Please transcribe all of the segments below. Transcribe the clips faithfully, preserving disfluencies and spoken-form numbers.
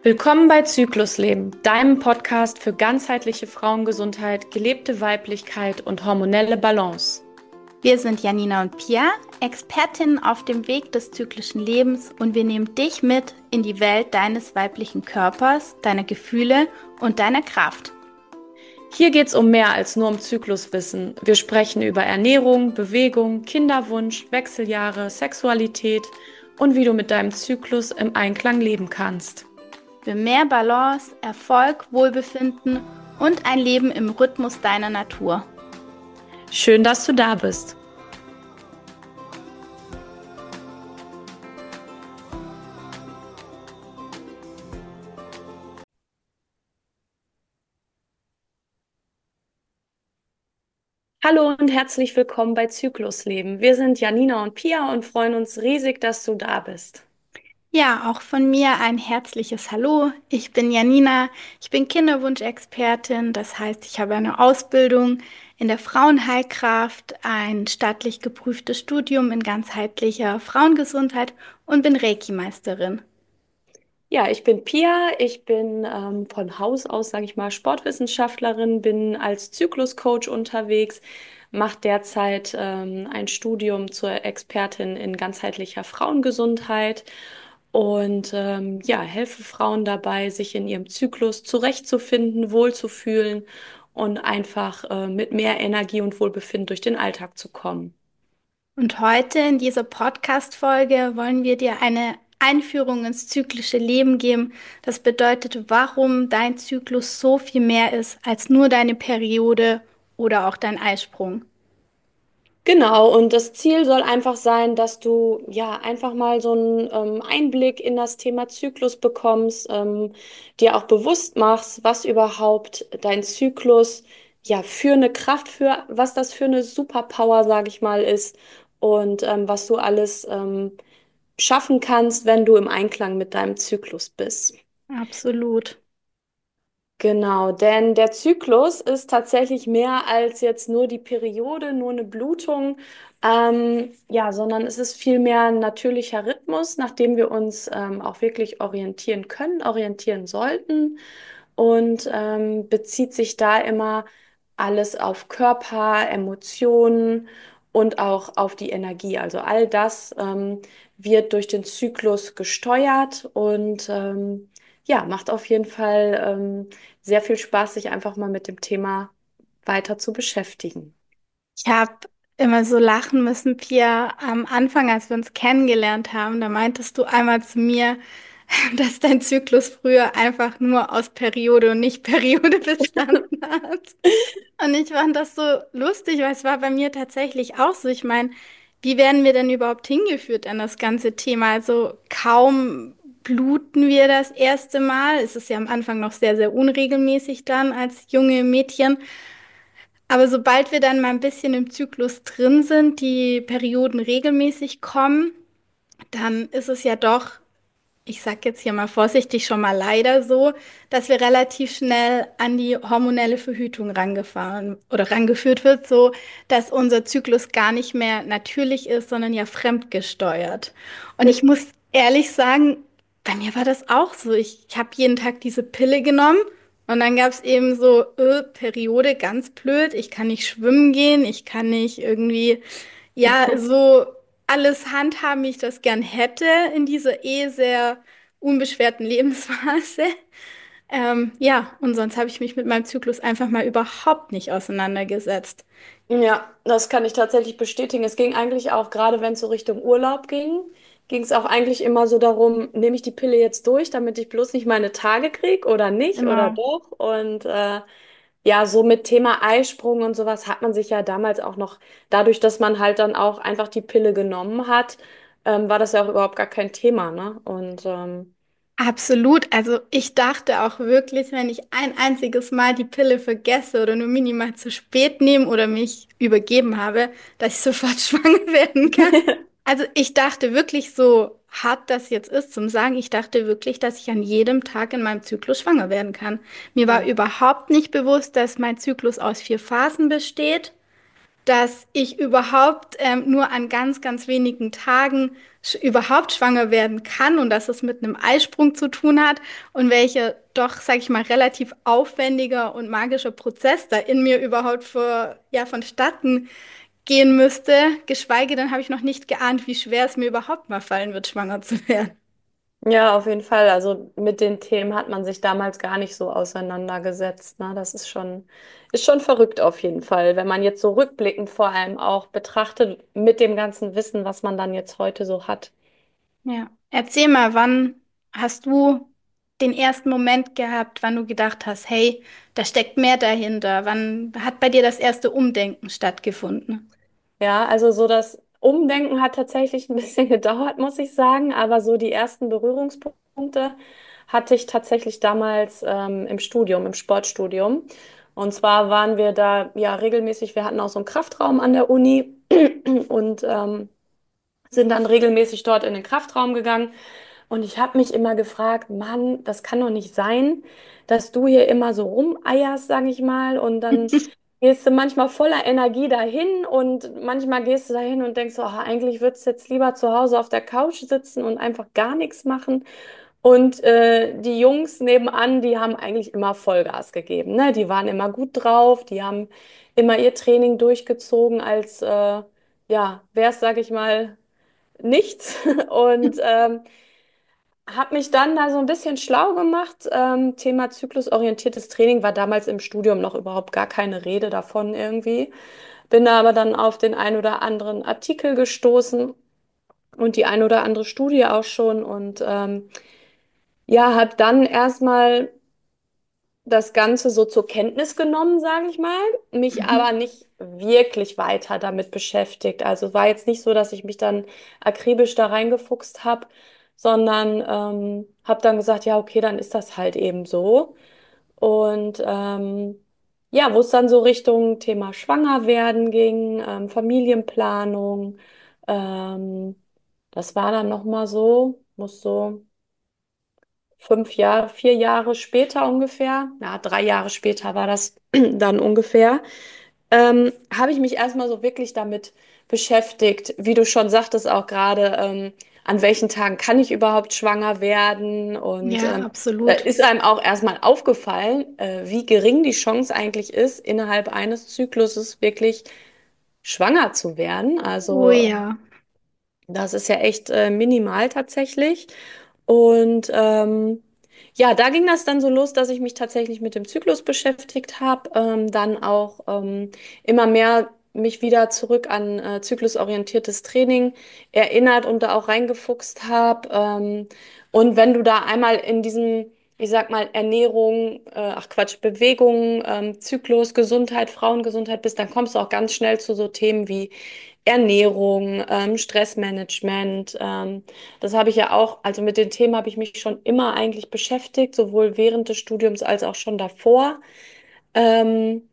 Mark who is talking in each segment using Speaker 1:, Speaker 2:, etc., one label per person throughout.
Speaker 1: Willkommen bei Zyklusleben, deinem Podcast für ganzheitliche Frauengesundheit, gelebte Weiblichkeit und hormonelle Balance.
Speaker 2: Wir sind Janina und Pia, Expertinnen auf dem Weg des zyklischen Lebens, und wir nehmen dich mit in die Welt deines weiblichen Körpers, deiner Gefühle und deiner Kraft.
Speaker 1: Hier geht es um mehr als nur um Zykluswissen. Wir sprechen über Ernährung, Bewegung, Kinderwunsch, Wechseljahre, Sexualität und wie du mit deinem Zyklus im Einklang leben kannst.
Speaker 2: Für mehr Balance, Erfolg, Wohlbefinden und ein Leben im Rhythmus deiner Natur.
Speaker 1: Schön, dass du da bist. Hallo und herzlich willkommen bei Zyklusleben. Wir sind Janina und Pia und freuen uns riesig, dass du da bist.
Speaker 2: Ja, auch von mir ein herzliches Hallo. Ich bin Janina, ich bin Kinderwunschexpertin, das heißt, ich habe eine Ausbildung in der Frauenheilkraft, ein staatlich geprüftes Studium in ganzheitlicher Frauengesundheit und bin Reiki-Meisterin.
Speaker 1: Ja, ich bin Pia, ich bin ähm, von Haus aus, sage ich mal, Sportwissenschaftlerin, bin als Zykluscoach unterwegs, mache derzeit ähm, ein Studium zur Expertin in ganzheitlicher Frauengesundheit und ähm, ja, helfe Frauen dabei, sich in ihrem Zyklus zurechtzufinden, wohlzufühlen und einfach äh, mit mehr Energie und Wohlbefinden durch den Alltag zu kommen.
Speaker 2: Und heute in dieser Podcast-Folge wollen wir dir eine Einführung ins zyklische Leben geben. Das bedeutet, warum dein Zyklus so viel mehr ist als nur deine Periode oder auch dein Eisprung.
Speaker 1: Genau, und das Ziel soll einfach sein, dass du ja einfach mal so einen ähm, Einblick in das Thema Zyklus bekommst, ähm, dir auch bewusst machst, was überhaupt dein Zyklus ja für eine Kraft, für was das für eine Superpower, sage ich mal, ist und ähm, was du alles ähm, schaffen kannst, wenn du im Einklang mit deinem Zyklus bist.
Speaker 2: Absolut.
Speaker 1: Genau, denn der Zyklus ist tatsächlich mehr als jetzt nur die Periode, nur eine Blutung, ähm, ja, sondern es ist vielmehr ein natürlicher Rhythmus, nach dem wir uns ähm, auch wirklich orientieren können, orientieren sollten und ähm, bezieht sich da immer alles auf Körper, Emotionen und auch auf die Energie. Also all das ähm, wird durch den Zyklus gesteuert und ähm, ja, macht auf jeden Fall ähm, sehr viel Spaß, sich einfach mal mit dem Thema weiter zu beschäftigen.
Speaker 2: Ich habe immer so lachen müssen, Pia, am Anfang, als wir uns kennengelernt haben, da meintest du einmal zu mir, dass dein Zyklus früher einfach nur aus Periode und Nicht-Periode bestanden hat. Und ich fand das so lustig, weil es war bei mir tatsächlich auch so. Ich meine, wie werden wir denn überhaupt hingeführt an das ganze Thema? Also kaum bluten wir das erste Mal. Es ist ja am Anfang noch sehr, sehr unregelmäßig dann als junge Mädchen. Aber sobald wir dann mal ein bisschen im Zyklus drin sind, die Perioden regelmäßig kommen, dann ist es ja doch, ich sag jetzt hier mal vorsichtig, schon mal leider so, dass wir relativ schnell an die hormonelle Verhütung rangefahren oder rangeführt wird, so dass unser Zyklus gar nicht mehr natürlich ist, sondern ja fremdgesteuert. Und ich muss ehrlich sagen, bei mir war das auch so. Ich, ich habe jeden Tag diese Pille genommen und dann gab es eben so, äh, Periode, ganz blöd, ich kann nicht schwimmen gehen, ich kann nicht irgendwie, ja, so alles handhaben, wie ich das gern hätte in dieser eh sehr unbeschwerten Lebensphase. Ähm, ja, und sonst habe ich mich mit meinem Zyklus einfach mal überhaupt nicht auseinandergesetzt.
Speaker 1: Ja, das kann ich tatsächlich bestätigen. Es ging eigentlich auch, gerade wenn es so Richtung Urlaub ging, ging es auch eigentlich immer so darum, nehme ich die Pille jetzt durch, damit ich bloß nicht meine Tage kriege oder nicht oder
Speaker 2: Genau.
Speaker 1: doch. Und äh, ja, so mit Thema Eisprung und sowas hat man sich ja damals auch noch, dadurch, dass man halt dann auch einfach die Pille genommen hat, ähm, war das ja auch überhaupt gar kein Thema, ne? Und ähm,
Speaker 2: Absolut. Also ich dachte auch wirklich, wenn ich ein einziges Mal die Pille vergesse oder nur minimal zu spät nehme oder mich übergeben habe, dass ich sofort schwanger werden kann. Also ich dachte wirklich, so hart das jetzt ist zum Sagen, ich dachte wirklich, dass ich an jedem Tag in meinem Zyklus schwanger werden kann. Mir war
Speaker 1: ja.
Speaker 2: überhaupt nicht bewusst, dass mein Zyklus aus vier Phasen besteht. dass ich überhaupt ähm, nur an ganz, ganz wenigen Tagen sch überhaupt schwanger werden kann und dass es mit einem Eisprung zu tun hat und welcher doch, sag ich mal, relativ aufwendiger und magischer Prozess da in mir überhaupt für, ja, vonstatten gehen müsste. Geschweige denn habe ich noch nicht geahnt, wie schwer es mir überhaupt mal fallen wird, schwanger zu werden.
Speaker 1: Ja, auf jeden Fall. Also mit den Themen hat man sich damals gar nicht so auseinandergesetzt. Ne? Das ist schon, ist schon verrückt auf jeden Fall, wenn man jetzt so rückblickend vor allem auch betrachtet mit dem ganzen Wissen, was man dann jetzt heute so hat.
Speaker 2: Ja. Erzähl mal, wann hast du den ersten Moment gehabt, wann du gedacht hast, hey, da steckt mehr dahinter? Wann hat bei dir das erste Umdenken stattgefunden?
Speaker 1: Ja, also so das Umdenken hat tatsächlich ein bisschen gedauert, muss ich sagen, aber so die ersten Berührungspunkte hatte ich tatsächlich damals ähm, im Studium, im Sportstudium. Und zwar waren wir da ja regelmäßig, wir hatten auch so einen Kraftraum an der Uni und ähm, sind dann regelmäßig dort in den Kraftraum gegangen. Und ich habe mich immer gefragt, Mann, das kann doch nicht sein, dass du hier immer so rumeierst, sag ich mal, und dann gehst du manchmal voller Energie dahin und manchmal gehst du dahin und denkst, so, ah, eigentlich würdest du jetzt lieber zu Hause auf der Couch sitzen und einfach gar nichts machen. Und äh, die Jungs nebenan, die haben eigentlich immer Vollgas gegeben, ne? Die waren immer gut drauf, die haben immer ihr Training durchgezogen, als äh, ja, wär's, sag ich mal, nichts. Und ähm, habe mich dann da so ein bisschen schlau gemacht. Ähm, Thema zyklusorientiertes Training war damals im Studium noch überhaupt gar keine Rede davon irgendwie. Bin da aber dann auf den ein oder anderen Artikel gestoßen und die ein oder andere Studie auch schon und ähm, ja, habe dann erstmal das Ganze so zur Kenntnis genommen, sage ich mal, mich
Speaker 2: Mhm.
Speaker 1: aber nicht wirklich weiter damit beschäftigt. Also war jetzt nicht so, dass ich mich dann akribisch da reingefuchst habe, sondern ähm, habe dann gesagt, ja, okay, dann ist das halt eben so. Und ähm, ja, wo es dann so Richtung Thema Schwangerwerden ging, ähm, Familienplanung, ähm, das war dann noch mal so, muss so fünf Jahre, vier Jahre später ungefähr, na, drei Jahre später war das dann ungefähr, ähm, habe ich mich erstmal so wirklich damit beschäftigt, wie du schon sagtest auch gerade, ähm, an welchen Tagen kann ich überhaupt schwanger werden? Und
Speaker 2: Ja,
Speaker 1: ähm, da
Speaker 2: absolut.
Speaker 1: ist einem auch erstmal aufgefallen, äh, wie gering die Chance eigentlich ist, innerhalb eines Zykluses wirklich schwanger zu werden.
Speaker 2: Oh
Speaker 1: Also
Speaker 2: ja.
Speaker 1: das ist ja echt äh, minimal tatsächlich. Und ähm, ja, da ging das dann so los, dass ich mich tatsächlich mit dem Zyklus beschäftigt habe, ähm, dann auch ähm, immer mehr mich wieder zurück an äh, zyklusorientiertes Training erinnert und da auch reingefuchst habe. Ähm, und wenn du da einmal in diesem, ich sag mal, Ernährung, äh, ach Quatsch, Bewegung, ähm, Zyklus, Gesundheit, Frauengesundheit bist, dann kommst du auch ganz schnell zu so Themen wie Ernährung, ähm, Stressmanagement. Ähm, das habe ich ja auch, also mit den Themen habe ich mich schon immer eigentlich beschäftigt, sowohl während des Studiums als auch schon davor. Ähm,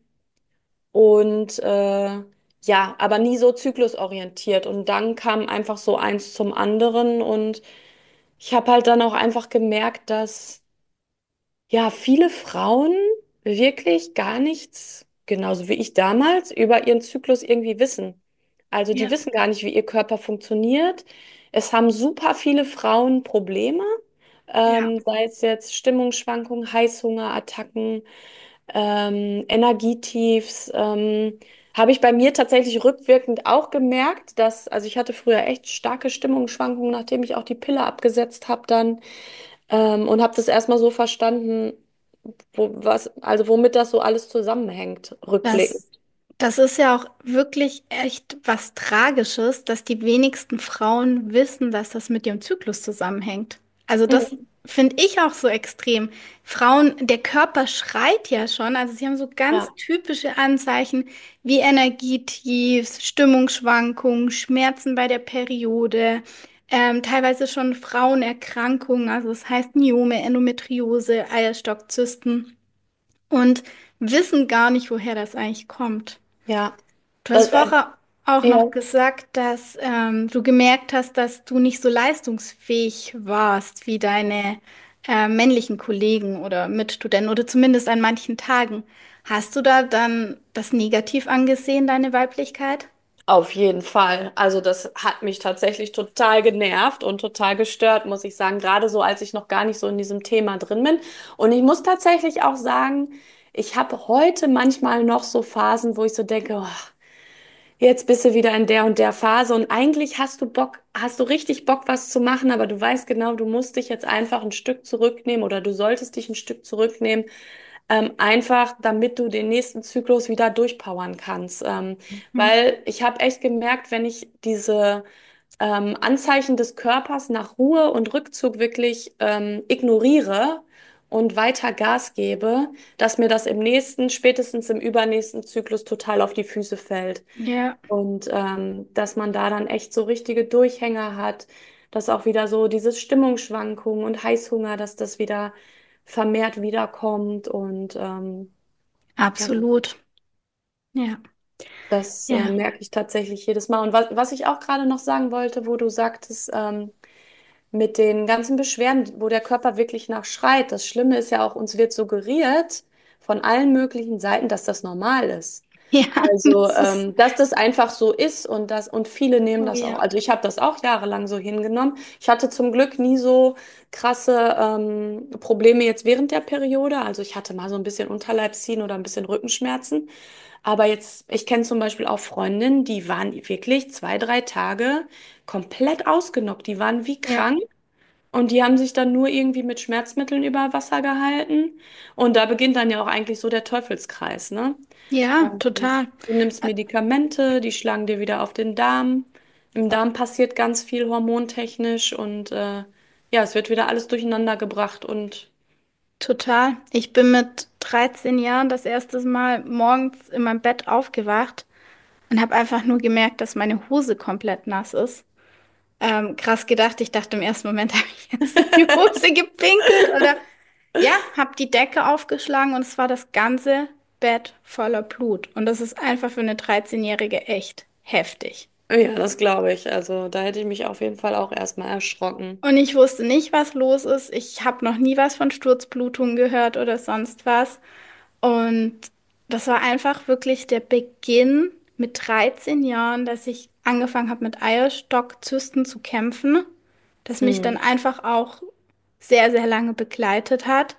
Speaker 1: und äh, ja, aber nie so zyklusorientiert. Und dann kam einfach so eins zum anderen. Und ich habe halt dann auch einfach gemerkt, dass ja, viele Frauen wirklich gar nichts, genauso wie ich damals, über ihren Zyklus irgendwie wissen. Also die
Speaker 2: Ja.
Speaker 1: wissen gar nicht, wie ihr Körper funktioniert. Es haben super viele Frauen Probleme,
Speaker 2: Ja.
Speaker 1: ähm, sei es jetzt Stimmungsschwankungen, Heißhungerattacken, ähm, Energietiefs. Ähm, habe ich bei mir tatsächlich rückwirkend auch gemerkt, dass, also ich hatte früher echt starke Stimmungsschwankungen, nachdem ich auch die Pille abgesetzt habe dann. Ähm, und habe das erstmal so verstanden, wo, was, also womit das so alles zusammenhängt, rückblickend.
Speaker 2: Das, das ist ja auch wirklich echt was Tragisches, dass die wenigsten Frauen wissen, dass das mit ihrem Zyklus zusammenhängt. Also das
Speaker 1: Mhm.
Speaker 2: finde ich auch so extrem. Frauen, der Körper schreit ja schon, also sie haben so ganz
Speaker 1: Ja,
Speaker 2: typische Anzeichen wie Energietiefs, Stimmungsschwankungen, Schmerzen bei der Periode, ähm, teilweise schon Frauenerkrankungen, also das heißt Myome, Endometriose, Eierstockzysten und wissen gar nicht, woher das eigentlich kommt.
Speaker 1: ja.
Speaker 2: Du
Speaker 1: Das,
Speaker 2: hast
Speaker 1: äh,
Speaker 2: vorher auch
Speaker 1: ja.
Speaker 2: noch gesagt, dass ähm, du gemerkt hast, dass du nicht so leistungsfähig warst wie deine äh, männlichen Kollegen oder Mitstudenten oder zumindest an manchen Tagen. Hast du da dann das negativ angesehen, deine Weiblichkeit?
Speaker 1: Auf jeden Fall. Also das hat mich tatsächlich total genervt und total gestört, muss ich sagen. Gerade so, als ich noch gar nicht so in diesem Thema drin bin. Und ich muss tatsächlich auch sagen, ich habe heute manchmal noch so Phasen, wo ich so denke, oh, jetzt bist du wieder in der und der Phase und eigentlich hast du Bock, hast du richtig Bock, was zu machen, aber du weißt genau, du musst dich jetzt einfach ein Stück zurücknehmen oder du solltest dich ein Stück zurücknehmen, ähm, einfach damit du den nächsten Zyklus wieder durchpowern kannst. Ähm,
Speaker 2: Mhm.
Speaker 1: weil ich habe echt gemerkt, wenn ich diese ähm, Anzeichen des Körpers nach Ruhe und Rückzug wirklich ähm, ignoriere und weiter Gas gebe, dass mir das im nächsten, spätestens im übernächsten Zyklus total auf die Füße fällt.
Speaker 2: Ja,
Speaker 1: Und ähm, dass man da dann echt so richtige Durchhänger hat, dass auch wieder so dieses Stimmungsschwankungen und Heißhunger, dass das wieder vermehrt wiederkommt. Und ähm, ja,
Speaker 2: absolut. Ja,
Speaker 1: das äh,
Speaker 2: ja,
Speaker 1: merke ich tatsächlich jedes Mal. Und was, was ich auch gerade noch sagen wollte, wo du sagtest, ähm, mit den ganzen Beschwerden, wo der Körper wirklich nachschreit. Das Schlimme ist ja auch, uns wird suggeriert von allen möglichen Seiten, dass das normal ist.
Speaker 2: ja,
Speaker 1: Also,
Speaker 2: das ist,
Speaker 1: ähm, dass das einfach so ist und das und viele nehmen
Speaker 2: oh
Speaker 1: das auch.
Speaker 2: ja,
Speaker 1: Also ich habe das auch jahrelang so hingenommen. Ich hatte zum Glück nie so krasse ähm, Probleme jetzt während der Periode. Also ich hatte mal so ein bisschen Unterleibsziehen oder ein bisschen Rückenschmerzen. Aber jetzt, ich kenne zum Beispiel auch Freundinnen, die waren wirklich zwei, drei Tage komplett ausgenockt. Die waren wie
Speaker 2: ja,
Speaker 1: krank. Und die haben sich dann nur irgendwie mit Schmerzmitteln über Wasser gehalten. Und da beginnt dann ja auch eigentlich so der Teufelskreis, ne?
Speaker 2: ja,
Speaker 1: Ähm,
Speaker 2: total.
Speaker 1: Du nimmst Medikamente, die schlagen dir wieder auf den Darm. Im Darm passiert ganz viel hormontechnisch und äh, ja, es wird wieder alles durcheinander gebracht und
Speaker 2: Total. Ich bin mit dreizehn Jahren das erste Mal morgens in meinem Bett aufgewacht und habe einfach nur gemerkt, dass meine Hose komplett nass ist. Ähm, krass gedacht. Ich dachte im ersten Moment, habe ich jetzt in die Hose gepinkelt oder ja, habe die Decke aufgeschlagen und es war das ganze Bett voller Blut. Und das ist einfach für eine dreizehn-Jährige echt heftig.
Speaker 1: ja, das glaube ich. Also da hätte ich mich auf jeden Fall auch erstmal erschrocken.
Speaker 2: Und ich wusste nicht, was los ist. Ich habe noch nie was von Sturzblutungen gehört oder sonst was. Und das war einfach wirklich der Beginn mit dreizehn Jahren, dass ich angefangen habe, mit Eierstockzysten zu kämpfen, das mich dann
Speaker 1: Mhm.
Speaker 2: einfach auch sehr, sehr lange begleitet hat.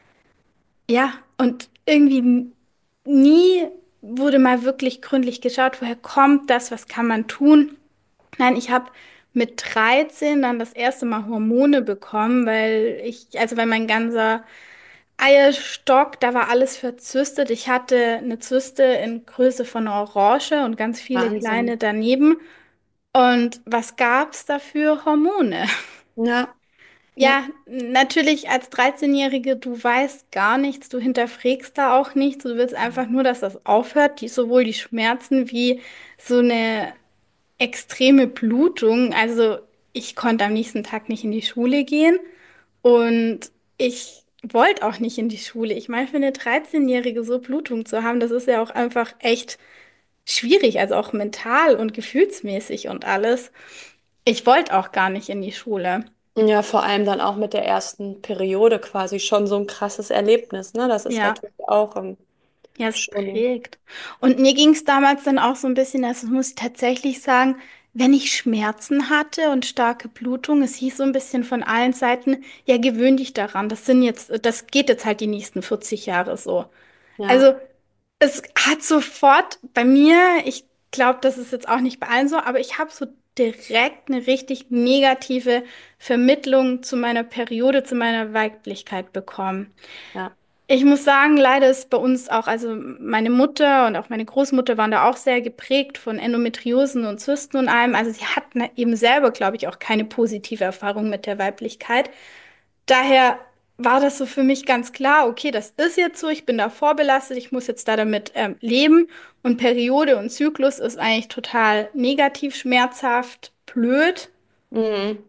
Speaker 2: Ja, und irgendwie n- nie wurde mal wirklich gründlich geschaut, woher kommt das, was kann man tun. Nein, ich habe mit dreizehn dann das erste Mal Hormone bekommen, weil ich, also weil mein ganzer Eierstock, da war alles verzystet. Ich hatte eine Zyste in Größe von einer Orange und ganz viele kleine
Speaker 1: Wahnsinn.
Speaker 2: daneben. Und was gab's dafür? Hormone.
Speaker 1: Ja, ja.
Speaker 2: Ja, natürlich als dreizehn-Jährige, du weißt gar nichts, du hinterfragst da auch nichts, du willst einfach nur, dass das aufhört, die, sowohl die Schmerzen wie so eine extreme Blutung. Also ich konnte am nächsten Tag nicht in die Schule gehen und ich wollte auch nicht in die Schule. Ich meine, für eine dreizehn-Jährige so Blutung zu haben, das ist ja auch einfach echt schwierig, also auch mental und gefühlsmäßig und alles. Ich wollte auch gar nicht in die Schule.
Speaker 1: Ja, vor allem dann auch mit der ersten Periode quasi schon so ein krasses Erlebnis, ne? Das ist
Speaker 2: Ja.
Speaker 1: natürlich auch ähm,
Speaker 2: Ja, es
Speaker 1: schon.
Speaker 2: prägt. Und mir ging es damals dann auch so ein bisschen, also muss ich tatsächlich sagen, wenn ich Schmerzen hatte und starke Blutung, es hieß so ein bisschen von allen Seiten, ja, gewöhn dich daran. Das sind jetzt, das geht jetzt halt die nächsten vierzig Jahre so.
Speaker 1: Ja.
Speaker 2: Also es hat sofort bei mir, ich glaube, das ist jetzt auch nicht bei allen so, aber ich habe so direkt eine richtig negative Vermittlung zu meiner Periode, zu meiner Weiblichkeit bekommen.
Speaker 1: Ja.
Speaker 2: Ich muss sagen, leider ist bei uns auch, also meine Mutter und auch meine Großmutter waren da auch sehr geprägt von Endometriosen und Zysten und allem. Also sie hatten eben selber, glaube ich, auch keine positive Erfahrung mit der Weiblichkeit. Daher war das so für mich ganz klar, okay, das ist jetzt so, ich bin da vorbelastet, ich muss jetzt da damit ähm, leben. Und Periode und Zyklus ist eigentlich total negativ, schmerzhaft, blöd,
Speaker 1: Mhm.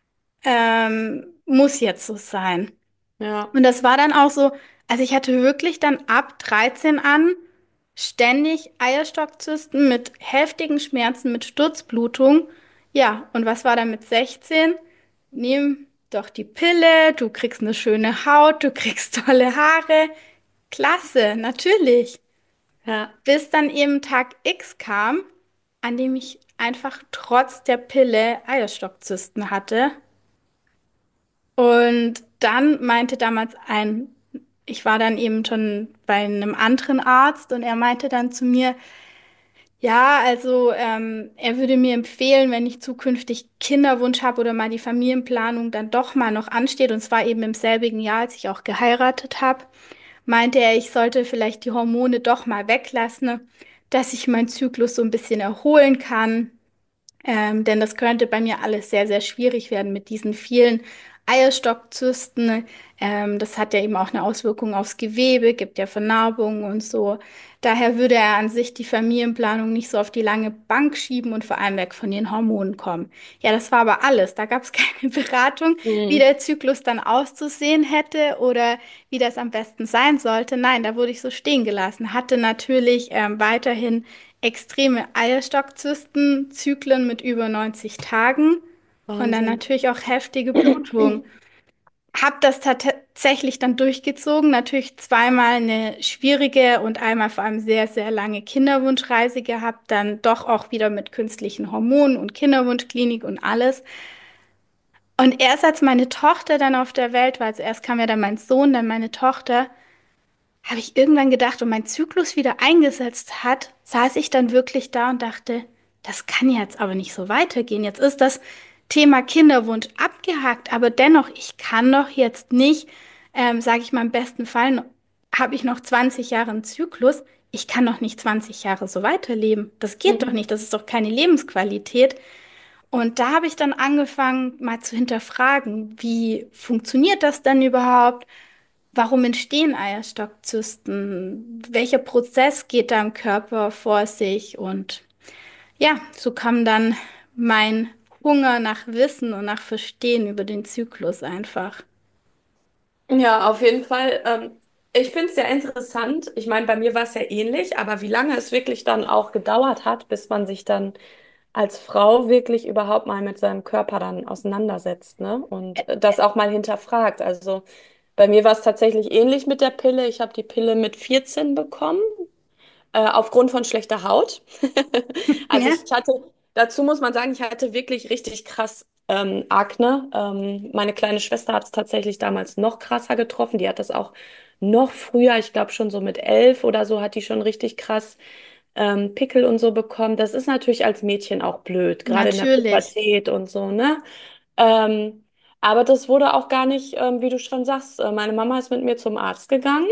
Speaker 2: ähm, muss jetzt so sein.
Speaker 1: Ja.
Speaker 2: Und das war dann auch so, also ich hatte wirklich dann ab dreizehn an ständig Eierstockzysten mit heftigen Schmerzen, mit Sturzblutung. Ja, und was war dann mit sechzehn? Nimm doch die Pille, du kriegst eine schöne Haut, du kriegst tolle Haare. Klasse, natürlich.
Speaker 1: Ja.
Speaker 2: Bis dann eben Tag X kam, an dem ich einfach trotz der Pille Eierstockzysten hatte. Und dann meinte damals ein, ich war dann eben schon bei einem anderen Arzt und er meinte dann zu mir, ja, also ähm, er würde mir empfehlen, wenn ich zukünftig Kinderwunsch habe oder mal die Familienplanung dann doch mal noch ansteht, und zwar eben im selbigen Jahr, als ich auch geheiratet habe, meinte er, ich sollte vielleicht die Hormone doch mal weglassen, dass ich meinen Zyklus so ein bisschen erholen kann. Ähm, denn das könnte bei mir alles sehr, sehr schwierig werden mit diesen vielen Eierstockzysten. Ähm, das hat ja eben auch eine Auswirkung aufs Gewebe, gibt ja Vernarbungen und so. Daher würde er an sich die Familienplanung nicht so auf die lange Bank schieben und vor allem weg von den Hormonen kommen. Ja, das war aber alles. Da gab es keine Beratung, wie
Speaker 1: Mhm.
Speaker 2: der Zyklus dann auszusehen hätte oder wie das am besten sein sollte. Nein, da wurde ich so stehen gelassen. Hatte natürlich ähm, weiterhin extreme Eierstockzysten, Zyklen mit über neunzig Tagen und dann
Speaker 1: Wahnsinn.
Speaker 2: natürlich auch heftige Blutung. Hab das tatsächlich dann durchgezogen, natürlich zweimal eine schwierige und einmal vor allem sehr, sehr lange Kinderwunschreise gehabt, dann doch auch wieder mit künstlichen Hormonen und Kinderwunschklinik und alles. Und erst als meine Tochter dann auf der Welt war, also erst kam ja dann mein Sohn, dann meine Tochter, habe ich irgendwann gedacht, und mein Zyklus wieder eingesetzt hat, saß ich dann wirklich da und dachte, das kann jetzt aber nicht so weitergehen. Jetzt ist das Thema Kinderwunsch abgehakt, aber dennoch, ich kann doch jetzt nicht, ähm, sage ich mal im besten Fall, habe ich noch zwanzig Jahre einen Zyklus. Ich kann doch nicht zwanzig Jahre so weiterleben. Das geht doch
Speaker 1: Mhm.
Speaker 2: nicht. Das ist doch keine Lebensqualität. Und da habe ich dann angefangen, mal zu hinterfragen, wie funktioniert das denn überhaupt? Warum entstehen Eierstockzysten? Welcher Prozess geht da im Körper vor sich? Und ja, so kam dann mein Hunger nach Wissen und nach Verstehen über den Zyklus einfach.
Speaker 1: Ja, auf jeden Fall. Ähm, ich finde es sehr interessant. Ich meine, bei mir war es ja ähnlich, aber wie lange es wirklich dann auch gedauert hat, bis man sich dann als Frau wirklich überhaupt mal mit seinem Körper dann auseinandersetzt, ne? Und äh, das auch mal hinterfragt. Also bei mir war es tatsächlich ähnlich mit der Pille. Ich habe die Pille mit vierzehn bekommen äh, aufgrund von schlechter Haut. Also
Speaker 2: Ja,
Speaker 1: ich hatte, dazu muss man sagen, ich hatte wirklich richtig krass ähm, Akne. Ähm, meine kleine Schwester hat es tatsächlich damals noch krasser getroffen. Die hat das auch noch früher, ich glaube schon so mit elf oder so, hat die schon richtig krass ähm, Pickel und so bekommen. Das ist natürlich als Mädchen auch blöd, gerade in der
Speaker 2: natürlich.
Speaker 1: Pubertät und so, ne? Ähm, aber das wurde auch gar nicht, ähm, wie du schon sagst, äh, meine Mama ist mit mir zum Arzt gegangen.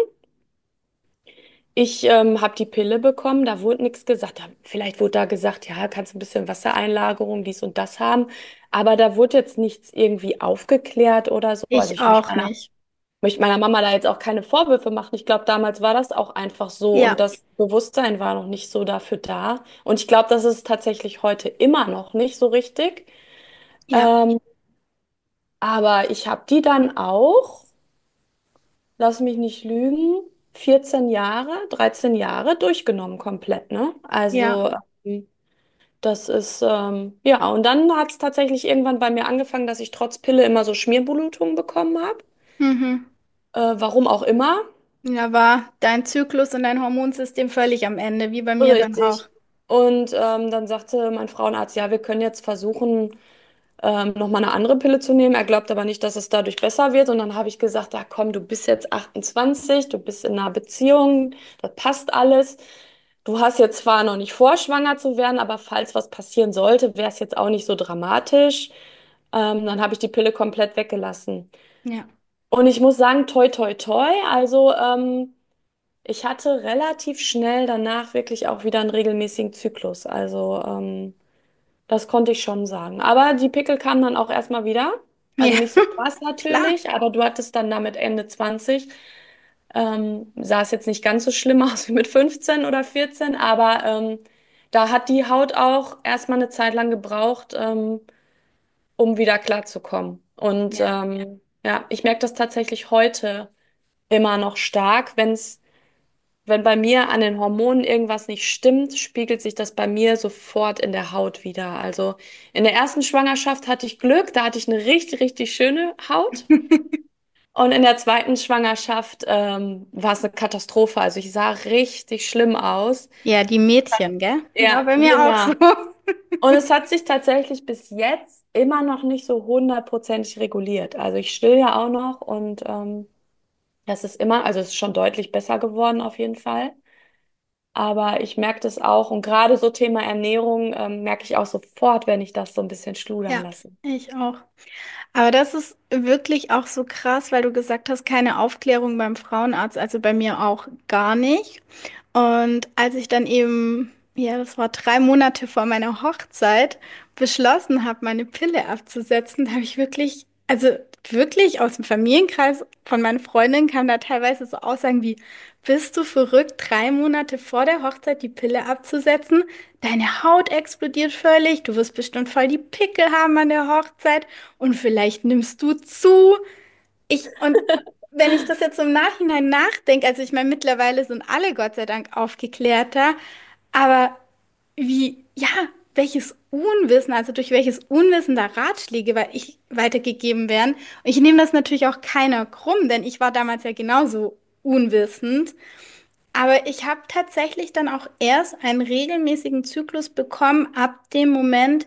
Speaker 1: Ich ähm, habe die Pille bekommen, da wurde nichts gesagt. Da, vielleicht wurde da gesagt, ja, kannst ein bisschen Wassereinlagerung, dies und das haben. Aber da wurde jetzt nichts irgendwie aufgeklärt oder so. Also
Speaker 2: Ich
Speaker 1: ich möchte
Speaker 2: auch
Speaker 1: meiner,
Speaker 2: nicht.
Speaker 1: möchte meiner Mama da jetzt auch keine Vorwürfe machen. Ich glaube, damals war das auch einfach so und
Speaker 2: Ja,
Speaker 1: das Bewusstsein war noch nicht so dafür da. Und ich glaube, das ist tatsächlich heute immer noch nicht so richtig.
Speaker 2: ja,
Speaker 1: Ähm, aber ich habe die dann auch, lass mich nicht lügen, vierzehn Jahre, dreizehn Jahre durchgenommen komplett, ne?
Speaker 2: ja.
Speaker 1: Also, ähm, das ist, ähm, ja, und dann hat es tatsächlich irgendwann bei mir angefangen, dass ich trotz Pille immer so Schmierblutungen bekommen habe.
Speaker 2: Mhm.
Speaker 1: Äh, warum auch immer.
Speaker 2: Da war dein Zyklus und dein Hormonsystem völlig am Ende, wie bei mir dann auch.
Speaker 1: Richtig. Und ähm, dann sagte mein Frauenarzt, ja, wir können jetzt versuchen, ähm, nochmal eine andere Pille zu nehmen. Er glaubt aber nicht, dass es dadurch besser wird. Und dann habe ich gesagt, ja, komm, du bist jetzt achtundzwanzig, du bist in einer Beziehung, das passt alles. Du hast jetzt zwar noch nicht vor, schwanger zu werden, aber falls was passieren sollte, wäre es jetzt auch nicht so dramatisch. Ähm, dann habe ich die Pille komplett weggelassen.
Speaker 2: Ja,
Speaker 1: Und ich muss sagen, toi, toi, toi. Also ähm, ich hatte relativ schnell danach wirklich auch wieder einen regelmäßigen Zyklus. Also ähm, das konnte ich schon sagen. Aber die Pickel kamen dann auch erstmal wieder. Also
Speaker 2: ja,
Speaker 1: nicht so krass
Speaker 2: klar.
Speaker 1: natürlich, aber du hattest dann damit Ende zwanzig. Ähm, sah es jetzt nicht ganz so schlimm aus wie mit fünfzehn oder vierzehn, aber ähm, da hat die Haut auch erstmal eine Zeit lang gebraucht, ähm, um wieder klarzukommen. Und
Speaker 2: Ja.
Speaker 1: ähm, ja, ich merke das tatsächlich heute immer noch stark, wenn's wenn bei mir an den Hormonen irgendwas nicht stimmt, spiegelt sich das bei mir sofort in der Haut wieder. Also in der ersten Schwangerschaft hatte ich Glück, da hatte ich eine richtig, richtig schöne Haut. Und in der zweiten Schwangerschaft ähm, war es eine Katastrophe. Also ich sah richtig schlimm aus.
Speaker 2: Ja, die Mädchen, gell? War
Speaker 1: Ja,
Speaker 2: bei mir auch
Speaker 1: genau.
Speaker 2: so.
Speaker 1: Und es hat sich tatsächlich bis jetzt immer noch nicht so hundertprozentig reguliert. Also ich still ja auch noch und ähm, das ist immer, also es ist schon deutlich besser geworden auf jeden Fall. Aber ich merke das auch und gerade so Thema Ernährung ähm, merke ich auch sofort, wenn ich das so ein bisschen schludern
Speaker 2: Ja,
Speaker 1: lasse.
Speaker 2: ich auch. Aber das ist wirklich auch so krass, weil du gesagt hast, keine Aufklärung beim Frauenarzt, also bei mir auch gar nicht. Und als ich dann eben, ja, das war drei Monate vor meiner Hochzeit, beschlossen habe, meine Pille abzusetzen, da habe ich wirklich, also wirklich aus dem Familienkreis von meinen Freundinnen kamen da teilweise so Aussagen wie, bist du verrückt, drei Monate vor der Hochzeit die Pille abzusetzen? Deine Haut explodiert völlig, du wirst bestimmt voll die Pickel haben an der Hochzeit und vielleicht nimmst du zu. Ich, und wenn ich das jetzt im Nachhinein nachdenke, also ich meine, mittlerweile sind alle Gott sei Dank aufgeklärter, aber wie, ja, welches Unwissen, also durch welches Unwissen da Ratschläge weil ich weitergegeben werden. Und ich nehme das natürlich auch keiner krumm, denn ich war damals ja genauso unwissend. Aber ich habe tatsächlich dann auch erst einen regelmäßigen Zyklus bekommen ab dem Moment,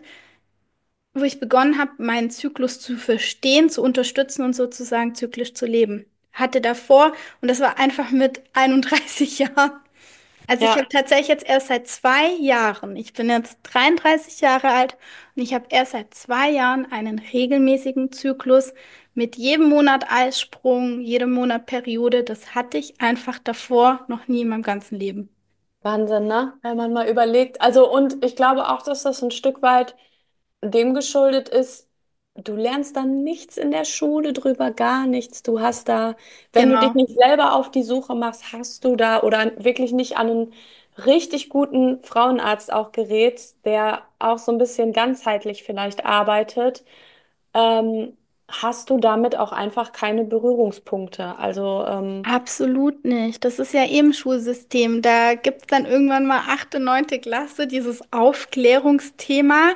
Speaker 2: wo ich begonnen habe, meinen Zyklus zu verstehen, zu unterstützen und sozusagen zyklisch zu leben. Hatte davor, und das war einfach mit einunddreißig Jahren. Also ich habe
Speaker 1: Ja,
Speaker 2: tatsächlich jetzt erst seit zwei Jahren, ich bin jetzt dreiunddreißig Jahre alt und ich habe erst seit zwei Jahren einen regelmäßigen Zyklus mit jedem Monat Eisprung, jedem Monat Periode. Das hatte ich einfach davor noch nie in meinem ganzen Leben.
Speaker 1: Wahnsinn, ne? Wenn man mal überlegt. Also, und ich glaube auch, dass das ein Stück weit dem geschuldet ist, du lernst dann nichts in der Schule drüber, gar nichts. Du hast da, wenn du dich
Speaker 2: Genau.
Speaker 1: nicht selber auf die Suche machst, hast du da oder wirklich nicht an einen richtig guten Frauenarzt auch gerätst, der auch so ein bisschen ganzheitlich vielleicht arbeitet, ähm, hast du damit auch einfach keine Berührungspunkte. Also, ähm,
Speaker 2: Absolut nicht. Das ist ja eben Schulsystem. Da gibt es dann irgendwann mal achte, neunte Klasse, dieses Aufklärungsthema.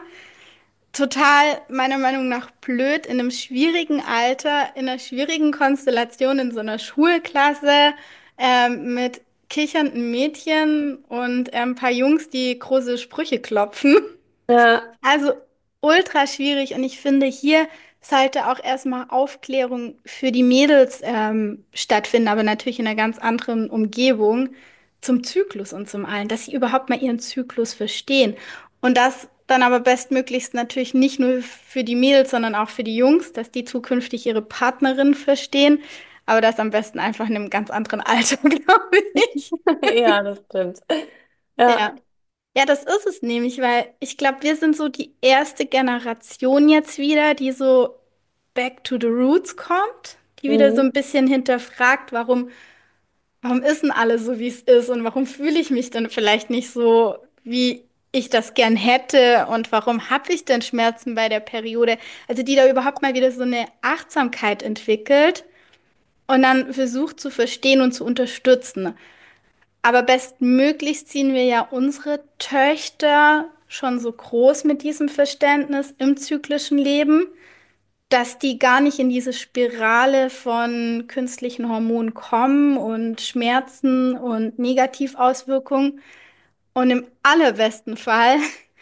Speaker 2: Total, meiner Meinung nach, blöd in einem schwierigen Alter, in einer schwierigen Konstellation, in so einer Schulklasse, ähm, mit kichernden Mädchen und ähm, ein paar Jungs, die große Sprüche klopfen.
Speaker 1: ja,
Speaker 2: Also ultra schwierig und ich finde, hier sollte auch erstmal Aufklärung für die Mädels ähm, stattfinden, aber natürlich in einer ganz anderen Umgebung zum Zyklus und zum allen, dass sie überhaupt mal ihren Zyklus verstehen. Und das dann aber bestmöglichst natürlich nicht nur für die Mädels, sondern auch für die Jungs, dass die zukünftig ihre Partnerin verstehen, aber das am besten einfach in einem ganz anderen Alter, glaube ich.
Speaker 1: ja, das stimmt. Ja.
Speaker 2: Ja. Ja, das ist es nämlich, weil ich glaube, wir sind so die erste Generation jetzt wieder, die so back to the roots kommt, die wieder so
Speaker 1: Mhm.
Speaker 2: ein bisschen hinterfragt, warum, warum ist denn alles so, wie es ist und warum fühle ich mich denn vielleicht nicht so, wie ich das gern hätte und warum habe ich denn Schmerzen bei der Periode? Also die da überhaupt mal wieder so eine Achtsamkeit entwickelt und dann versucht zu verstehen und zu unterstützen. Aber bestmöglich ziehen wir ja unsere Töchter schon so groß mit diesem Verständnis im zyklischen Leben, dass die gar nicht in diese Spirale von künstlichen Hormonen kommen und Schmerzen und Negativauswirkungen. Und im allerbesten Fall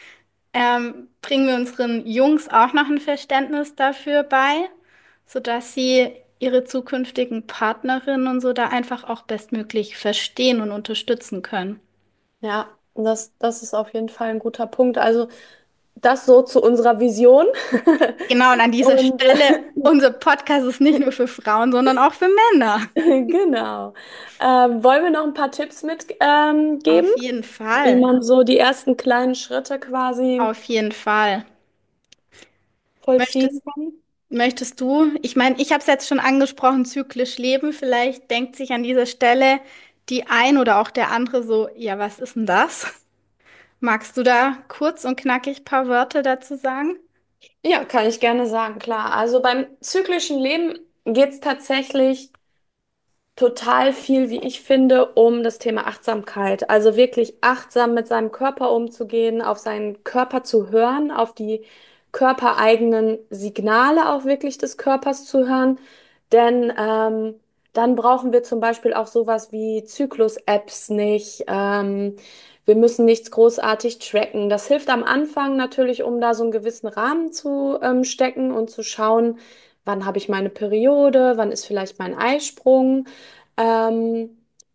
Speaker 2: ähm, bringen wir unseren Jungs auch noch ein Verständnis dafür bei, sodass sie ihre zukünftigen Partnerinnen und so da einfach auch bestmöglich verstehen und unterstützen können.
Speaker 1: Ja, das, das ist auf jeden Fall ein guter Punkt. Also das so zu unserer Vision.
Speaker 2: Genau, und an dieser
Speaker 1: Und
Speaker 2: Stelle, unser Podcast ist nicht nur für Frauen, sondern auch für Männer.
Speaker 1: genau. Ähm, wollen wir noch ein paar Tipps mit ähm, geben,
Speaker 2: Auf jeden
Speaker 1: wie
Speaker 2: Fall.
Speaker 1: man so die ersten kleinen Schritte quasi
Speaker 2: Auf jeden Fall.
Speaker 1: vollziehen
Speaker 2: Möchtest,
Speaker 1: kann?
Speaker 2: möchtest du, ich meine, ich habe es jetzt schon angesprochen, zyklisch leben. Vielleicht denkt sich an dieser Stelle die ein oder auch der andere so, ja, was ist denn das? Magst du da kurz und knackig ein paar Wörter dazu sagen?
Speaker 1: Ja, kann ich gerne sagen, klar. Also beim zyklischen Leben geht es tatsächlich total viel, wie ich finde, um das Thema Achtsamkeit. Also wirklich achtsam mit seinem Körper umzugehen, auf seinen Körper zu hören, auf die körpereigenen Signale auch wirklich des Körpers zu hören. Denn ähm, dann brauchen wir zum Beispiel auch sowas wie Zyklus-Apps nicht. Ähm, wir müssen nichts großartig tracken. Das hilft am Anfang natürlich, um da so einen gewissen Rahmen zu ähm, stecken und zu schauen, wann habe ich meine Periode, wann ist vielleicht mein Eisprung. Ähm,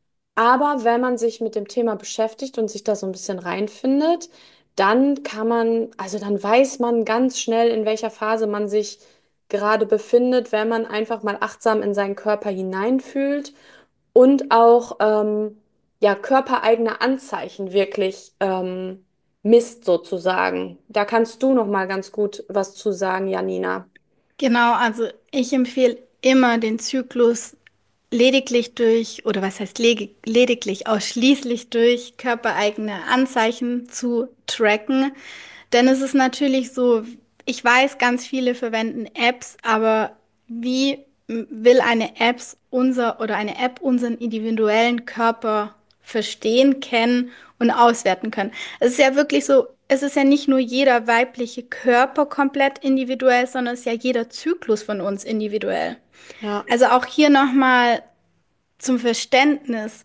Speaker 1: aber wenn man sich mit dem Thema beschäftigt und sich da so ein bisschen reinfindet, dann kann man, also dann weiß man ganz schnell, in welcher Phase man sich gerade befindet, wenn man einfach mal achtsam in seinen Körper hineinfühlt und auch ähm, ja, körpereigene Anzeichen wirklich ähm, misst sozusagen. Da kannst du noch mal ganz gut was zu sagen, Janina.
Speaker 2: Genau, also ich empfehle immer den Zyklus lediglich durch, oder was heißt legi- lediglich, ausschließlich durch körpereigene Anzeichen zu tracken. Denn es ist natürlich so, ich weiß, ganz viele verwenden Apps, aber wie m- will eine Apps unser oder eine App unseren individuellen Körper verstehen, kennen und auswerten können? Es ist ja wirklich so, es ist ja nicht nur jeder weibliche Körper komplett individuell, sondern es ist ja jeder Zyklus von uns individuell.
Speaker 1: Ja,
Speaker 2: Also auch hier nochmal zum Verständnis.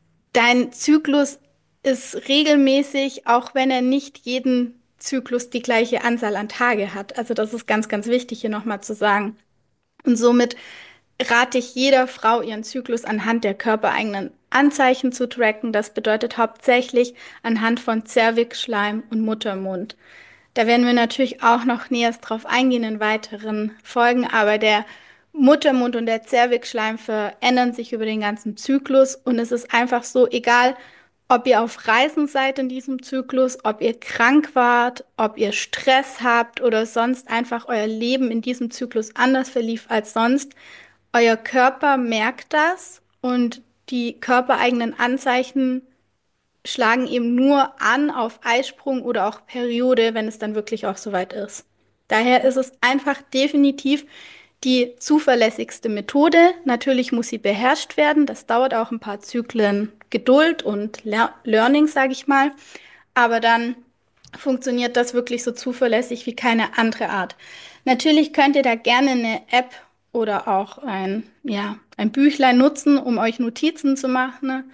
Speaker 2: Dein Zyklus ist regelmäßig, auch wenn er nicht jeden Zyklus die gleiche Anzahl an Tage hat. Also das ist ganz, ganz wichtig hier nochmal zu sagen. Und somit rate ich jeder Frau, ihren Zyklus anhand der körpereigenen Anzeichen zu tracken. Das bedeutet hauptsächlich anhand von Zervixschleim und Muttermund. Da werden wir natürlich auch noch näher drauf eingehen in weiteren Folgen, aber der Muttermund und der Zervixschleim verändern sich über den ganzen Zyklus und es ist einfach so, egal, ob ihr auf Reisen seid in diesem Zyklus, ob ihr krank wart, ob ihr Stress habt oder sonst einfach euer Leben in diesem Zyklus anders verlief als sonst, euer Körper merkt das und die körpereigenen Anzeichen schlagen eben nur an auf Eisprung oder auch Periode, wenn es dann wirklich auch soweit ist. Daher ist es einfach definitiv die zuverlässigste Methode. Natürlich muss sie beherrscht werden. Das dauert auch ein paar Zyklen Geduld und Lear Learning, sage ich mal. Aber dann funktioniert das wirklich so zuverlässig wie keine andere Art. Natürlich könnt ihr da gerne eine App oder auch ein, ja, ein Büchlein nutzen, um euch Notizen zu machen.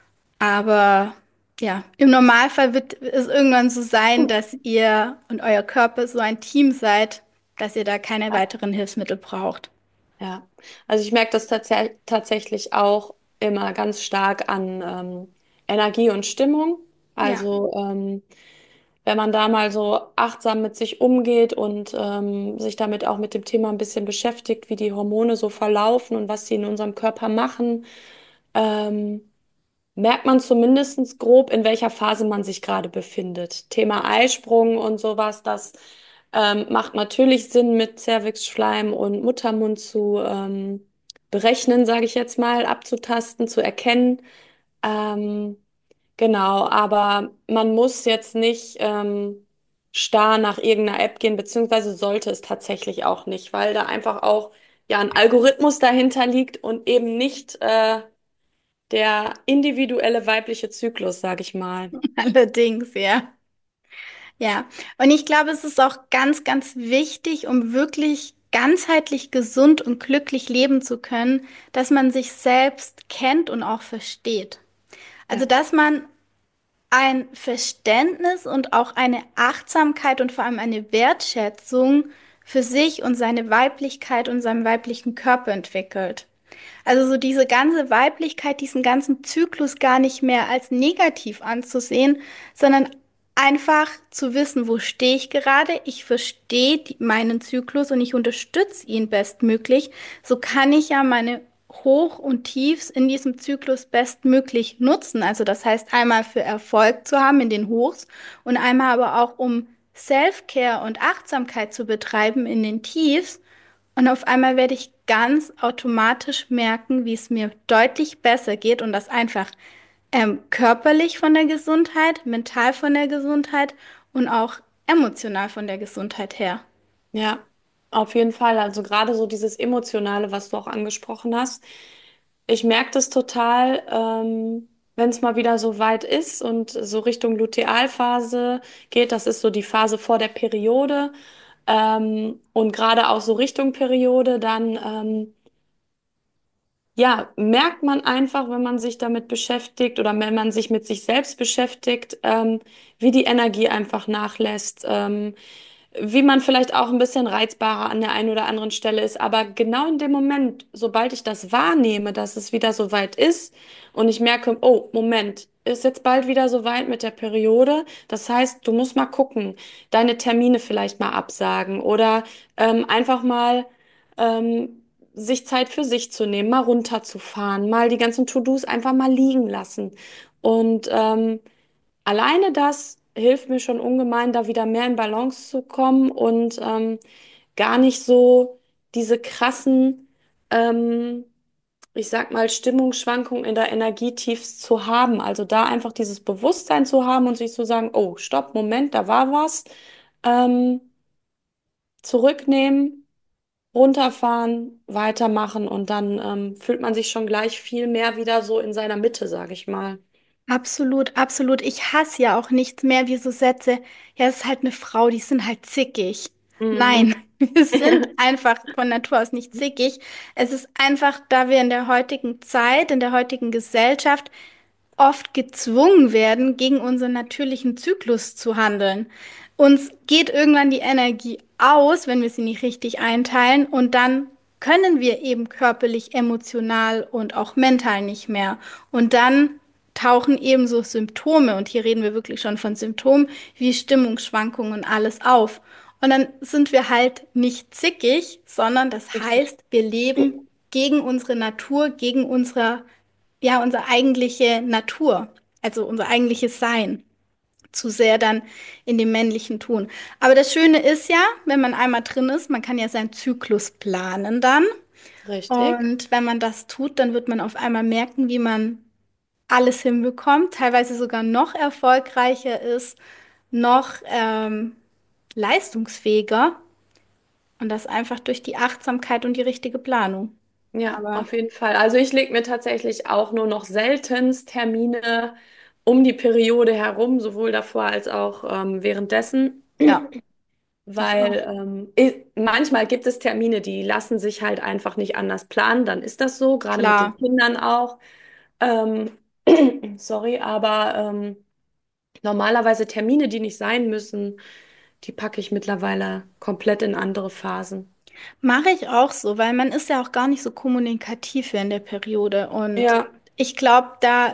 Speaker 2: Aber ja, im Normalfall wird es irgendwann so sein, dass ihr und euer Körper so ein Team seid, dass ihr da keine weiteren Hilfsmittel braucht.
Speaker 1: ja. Also ich merke das tats tatsächlich auch immer ganz stark an ähm, Energie und Stimmung.
Speaker 2: Ja,
Speaker 1: Also ähm, wenn man da mal so achtsam mit sich umgeht und ähm, sich damit auch mit dem Thema ein bisschen beschäftigt, wie die Hormone so verlaufen und was sie in unserem Körper machen, ähm, merkt man zumindest grob, in welcher Phase man sich gerade befindet. Thema Eisprung und sowas, das ähm, macht natürlich Sinn, mit Zervixschleim und Muttermund zu ähm, berechnen, sage ich jetzt mal, abzutasten, zu erkennen. Ähm, genau, aber man muss jetzt nicht ähm, starr nach irgendeiner App gehen, beziehungsweise sollte es tatsächlich auch nicht, weil da einfach auch ja ein Algorithmus dahinter liegt und eben nicht äh, der individuelle weibliche Zyklus, sag ich mal.
Speaker 2: allerdings, ja. Ja, und ich glaube, es ist auch ganz, ganz wichtig, um wirklich ganzheitlich gesund und glücklich leben zu können, dass man sich selbst kennt und auch versteht. Also,
Speaker 1: Ja,
Speaker 2: dass man ein Verständnis und auch eine Achtsamkeit und vor allem eine Wertschätzung für sich und seine Weiblichkeit und seinen weiblichen Körper entwickelt. Also so diese ganze Weiblichkeit, diesen ganzen Zyklus gar nicht mehr als negativ anzusehen, sondern einfach zu wissen, wo stehe ich gerade, ich verstehe die- meinen Zyklus und ich unterstütze ihn bestmöglich. So kann ich ja meine Hoch und Tiefs in diesem Zyklus bestmöglich nutzen. Also das heißt einmal für Erfolg zu haben in den Hochs und einmal aber auch um Self-Care und Achtsamkeit zu betreiben in den Tiefs. Und auf einmal werde ich ganz automatisch merken, wie es mir deutlich besser geht und das einfach ähm, körperlich von der Gesundheit, mental von der Gesundheit und auch emotional von der Gesundheit her.
Speaker 1: ja, auf jeden Fall. Also gerade so dieses Emotionale, was du auch angesprochen hast. Ich merke das total, ähm, wenn es mal wieder so weit ist und so Richtung Lutealphase geht. Das ist so die Phase vor der Periode. Ähm, und gerade auch so Richtung Periode, dann ähm, ja, merkt man einfach, wenn man sich damit beschäftigt oder wenn man sich mit sich selbst beschäftigt, ähm, wie die Energie einfach nachlässt, ähm, wie man vielleicht auch ein bisschen reizbarer an der einen oder anderen Stelle ist. Aber genau in dem Moment, sobald ich das wahrnehme, dass es wieder so weit ist und ich merke, oh, Moment, ist jetzt bald wieder so weit mit der Periode. Das heißt, du musst mal gucken, deine Termine vielleicht mal absagen oder ähm, einfach mal ähm, sich Zeit für sich zu nehmen, mal runterzufahren, mal die ganzen To-Dos einfach mal liegen lassen. Und ähm, alleine das hilft mir schon ungemein, da wieder mehr in Balance zu kommen und ähm, gar nicht so diese krassen, ähm, ich sag mal, Stimmungsschwankungen in der Energietiefs zu haben. Also da einfach dieses Bewusstsein zu haben und sich zu sagen, oh, stopp, Moment, da war was. Ähm, zurücknehmen, runterfahren, weitermachen und dann ähm, fühlt man sich schon gleich viel mehr wieder so in seiner Mitte, sage ich mal.
Speaker 2: Absolut, absolut. Ich hasse ja auch nichts mehr wie so Sätze. Ja, es ist halt eine Frau, die sind halt zickig.
Speaker 1: Mhm.
Speaker 2: Nein, wir sind einfach von Natur aus nicht zickig. Es ist einfach, da wir in der heutigen Zeit, in der heutigen Gesellschaft oft gezwungen werden, gegen unseren natürlichen Zyklus zu handeln. Uns geht irgendwann die Energie aus, wenn wir sie nicht richtig einteilen, und dann können wir eben körperlich, emotional und auch mental nicht mehr. Und dann tauchen eben so Symptome, und hier reden wir wirklich schon von Symptomen, wie Stimmungsschwankungen und alles auf. Und dann sind wir halt nicht zickig, sondern das
Speaker 1: Richtig.
Speaker 2: heißt, wir leben gegen unsere Natur, gegen unsere, ja, unsere eigentliche Natur, also unser eigentliches Sein, zu sehr dann in dem männlichen tun. Aber das Schöne ist ja, wenn man einmal drin ist, man kann ja seinen Zyklus planen dann.
Speaker 1: Richtig.
Speaker 2: Und wenn man das tut, dann wird man auf einmal merken, wie man alles hinbekommt, teilweise sogar noch erfolgreicher ist, noch ähm, leistungsfähiger, und das einfach durch die Achtsamkeit und die richtige Planung.
Speaker 1: Ja,
Speaker 2: Aber
Speaker 1: auf jeden Fall. Also ich lege mir tatsächlich auch nur noch seltenst Termine um die Periode herum, sowohl davor als auch ähm, währenddessen.
Speaker 2: ja, ich auch.
Speaker 1: Weil ähm, i- manchmal gibt es Termine, die lassen sich halt einfach nicht anders planen. Dann ist das so, gerade mit den
Speaker 2: Klar.
Speaker 1: Kindern auch. Ähm, sorry, aber ähm, normalerweise Termine, die nicht sein müssen, die packe ich mittlerweile komplett in andere Phasen.
Speaker 2: Mache ich auch so, weil man ist ja auch gar nicht so kommunikativ während der Periode. Und
Speaker 1: Ja,
Speaker 2: ich glaube, da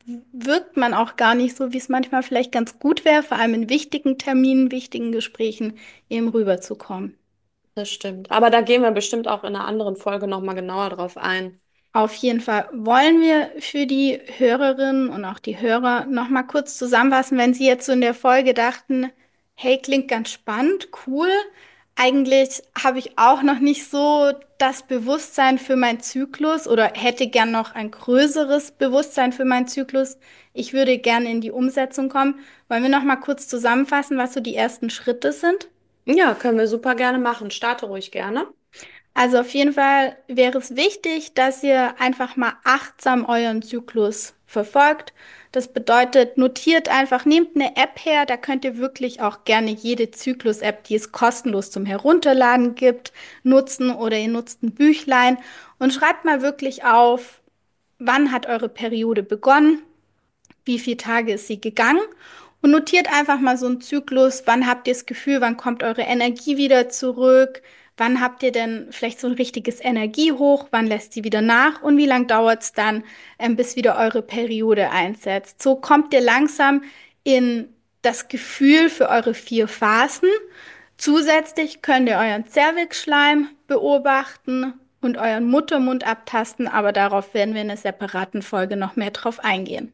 Speaker 2: wirkt man auch gar nicht so, wie es manchmal vielleicht ganz gut wäre, vor allem in wichtigen Terminen, wichtigen Gesprächen eben rüberzukommen.
Speaker 1: das stimmt. Aber da gehen wir bestimmt auch in einer anderen Folge nochmal genauer drauf ein.
Speaker 2: Auf jeden Fall wollen wir für die Hörerinnen und auch die Hörer noch mal kurz zusammenfassen, wenn Sie jetzt so in der Folge dachten, hey, klingt ganz spannend, cool. Eigentlich habe ich auch noch nicht so das Bewusstsein für meinen Zyklus oder hätte gern noch ein größeres Bewusstsein für meinen Zyklus. Ich würde gerne in die Umsetzung kommen. Wollen wir noch mal kurz zusammenfassen, was so die ersten Schritte sind?
Speaker 1: Ja, können wir super gerne machen. Starte ruhig gerne.
Speaker 2: Also auf jeden Fall wäre es wichtig, dass ihr einfach mal achtsam euren Zyklus verfolgt. Das bedeutet, notiert einfach, nehmt eine App her, da könnt ihr wirklich auch gerne jede Zyklus-App, die es kostenlos zum Herunterladen gibt, nutzen, oder ihr nutzt ein Büchlein und schreibt mal wirklich auf, wann hat eure Periode begonnen, wie viele Tage ist sie gegangen, und notiert einfach mal so einen Zyklus. Wann habt ihr das Gefühl, wann kommt eure Energie wieder zurück? Wann habt ihr denn vielleicht so ein richtiges Energiehoch? Wann lässt sie wieder nach? Und wie lange dauert es dann, ähm, bis wieder eure Periode einsetzt? So kommt ihr langsam in das Gefühl für eure vier Phasen. Zusätzlich könnt ihr euren Zervixschleim beobachten und euren Muttermund abtasten, aber darauf werden wir in einer separaten Folge noch mehr drauf eingehen.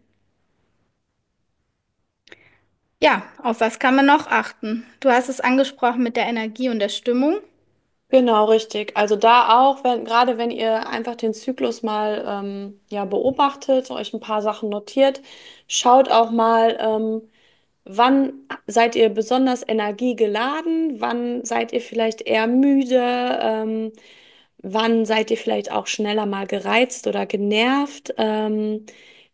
Speaker 2: Ja, auf was kann man noch achten? Du hast es angesprochen mit der Energie und der Stimmung.
Speaker 1: Genau, richtig. Also da auch, wenn, gerade wenn ihr einfach den Zyklus mal ähm, ja, beobachtet, euch ein paar Sachen notiert, schaut auch mal, ähm, wann seid ihr besonders energiegeladen, wann seid ihr vielleicht eher müde, ähm, wann seid ihr vielleicht auch schneller mal gereizt oder genervt. Ähm,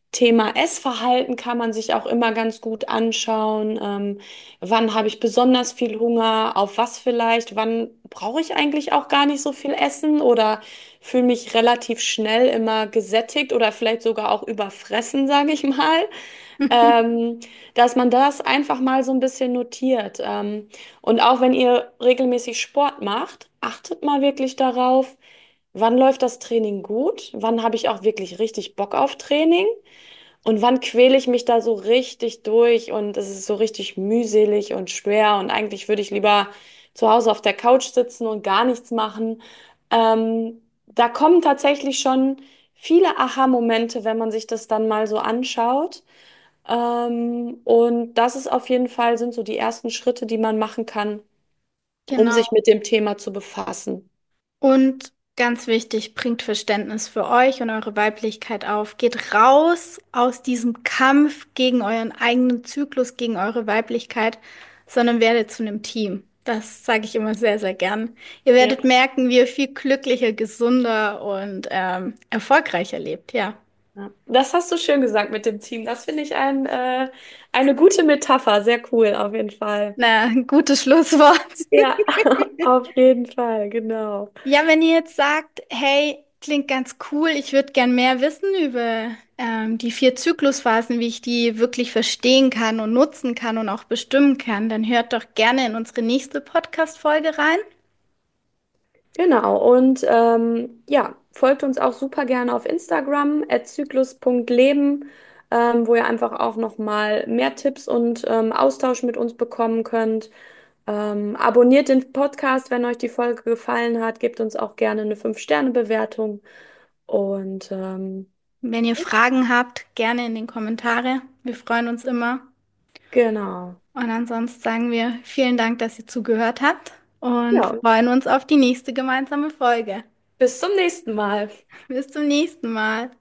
Speaker 1: Thema Essverhalten kann man sich auch immer ganz gut anschauen. Ähm, wann habe ich besonders viel Hunger? Auf was vielleicht? Wann brauche ich eigentlich auch gar nicht so viel Essen oder fühle mich relativ schnell immer gesättigt oder vielleicht sogar auch überfressen, sage ich mal. Ähm, dass man das einfach mal so ein bisschen notiert. Ähm, und auch wenn ihr regelmäßig Sport macht, achtet mal wirklich darauf, wann läuft das Training gut? Wann habe ich auch wirklich richtig Bock auf Training? Und wann quäle ich mich da so richtig durch und es ist so richtig mühselig und schwer und eigentlich würde ich lieber zu Hause auf der Couch sitzen und gar nichts machen. Ähm, da kommen tatsächlich schon viele Aha-Momente, wenn man sich das dann mal so anschaut. Ähm, und das ist auf jeden Fall, sind so die ersten Schritte, die man machen kann, um sich
Speaker 2: Genau.
Speaker 1: mit dem Thema zu befassen.
Speaker 2: Und ganz wichtig, bringt Verständnis für euch und eure Weiblichkeit auf. Geht raus aus diesem Kampf gegen euren eigenen Zyklus, gegen eure Weiblichkeit, sondern werdet zu einem Team. Das sage ich immer sehr, sehr gern. Ihr
Speaker 1: Ja.
Speaker 2: werdet merken, wie ihr viel glücklicher, gesunder und ähm, erfolgreicher lebt. Ja,
Speaker 1: Ja. Das hast du schön gesagt mit dem Team. Das finde ich ein, äh, eine gute Metapher. Sehr cool, auf jeden Fall.
Speaker 2: na, ein gutes Schlusswort.
Speaker 1: Ja, auf jeden Fall, genau.
Speaker 2: Ja, wenn ihr jetzt sagt, hey, klingt ganz cool, ich würde gern mehr wissen über ähm, die vier Zyklusphasen, wie ich die wirklich verstehen kann und nutzen kann und auch bestimmen kann, dann hört doch gerne in unsere nächste Podcast-Folge rein.
Speaker 1: Genau. Und ähm, ja, folgt uns auch super gerne auf Instagram, at zyklus punkt leben, ähm, wo ihr einfach auch nochmal mehr Tipps und ähm, Austausch mit uns bekommen könnt. Ähm, abonniert den Podcast, wenn euch die Folge gefallen hat. Gebt uns auch gerne eine fünf Sterne Bewertung. Und ähm,
Speaker 2: Wenn ihr Fragen habt, gerne in den Kommentare. Wir freuen uns immer.
Speaker 1: genau.
Speaker 2: Und ansonsten sagen wir vielen Dank, dass ihr zugehört habt und
Speaker 1: Ja,
Speaker 2: freuen uns auf die nächste gemeinsame Folge.
Speaker 1: bis zum nächsten Mal.
Speaker 2: Bis zum nächsten Mal.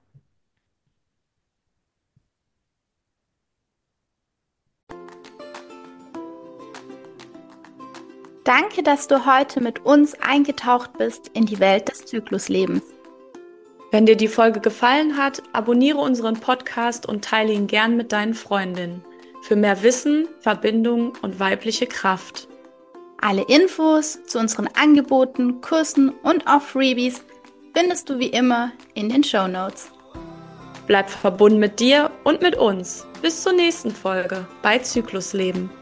Speaker 2: Danke, dass du heute mit uns eingetaucht bist in die Welt des Zykluslebens.
Speaker 1: Wenn dir die Folge gefallen hat, abonniere unseren Podcast und teile ihn gern mit deinen Freundinnen. Für mehr Wissen, Verbindung und weibliche Kraft.
Speaker 2: Alle Infos zu unseren Angeboten, Kursen und auch Freebies findest du wie immer in den Shownotes.
Speaker 1: Bleib verbunden mit dir und mit uns. Bis zur nächsten Folge bei Zyklusleben.